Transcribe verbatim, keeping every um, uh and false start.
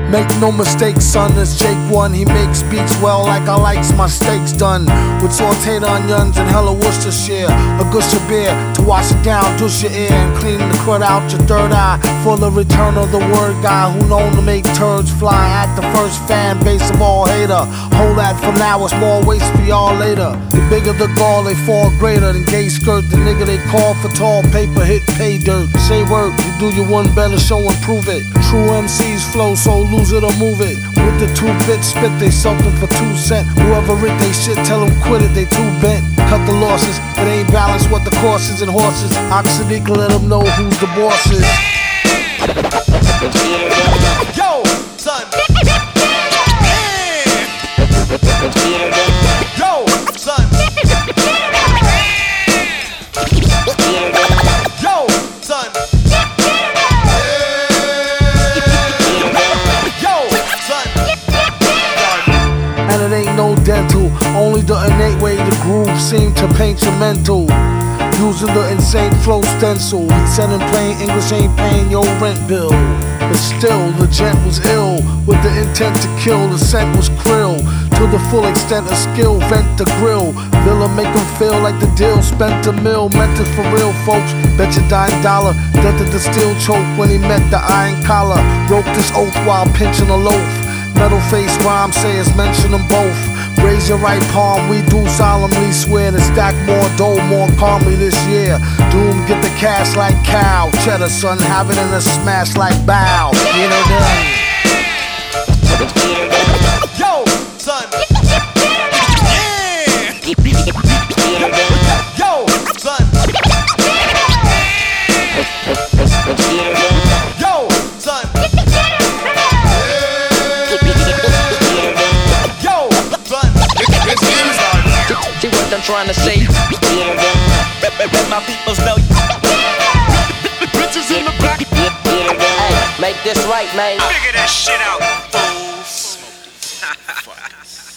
Make no mistake, son, it's Jake One. He makes beats well like I likes my steaks done, with sauteed onions and hella Worcestershire. A gush of beer to wash it down, douche your ear, and clean the crud out your third eye. For the return of the word guy who known to make turds fly at the first fan base of all hater. Hold that for now, it's more waste for y'all later. The bigger the gall, they fall greater than gay skirt. The nigga they call for tall paper hit pay dirt. Say word, you do your one better, show and prove it. True M Cs flow, so lose it or move it. With the two bit spit, they something for two cent. Whoever writ they shit, tell them quit it, they too bent. Cut the losses, it ain't balanced what the courses and horses. Oxidically let them know who's the bosses. Yo, son. Yo, son. Yo, son. And it ain't no dental, only the innate way the groove seem to paint your mental. Using the insane flow stencil, he said in plain English ain't paying your rent bill. But still, the gent was ill, with the intent to kill. The scent was krill, to the full extent of skill, vent the grill. Villa make him feel like the deal spent a mill. Meant it for real folks, bet your dime dollar. Dented the steel choke when he met the iron collar. Broke this oath while pinching a loaf. Metal face rhyme sayers mention them both. Raise your right palm, we do solemnly swear to stack more dough more calmly this year. Doom get the cash like cow. Cheddar son, have it in a smash like bow. Get her done. Yo, son. Yo, son. Yo, son. See what I'm trying to say. Let my peoples know. Bitches in the back. Hey, make this right, man. Figure that shit out, fools.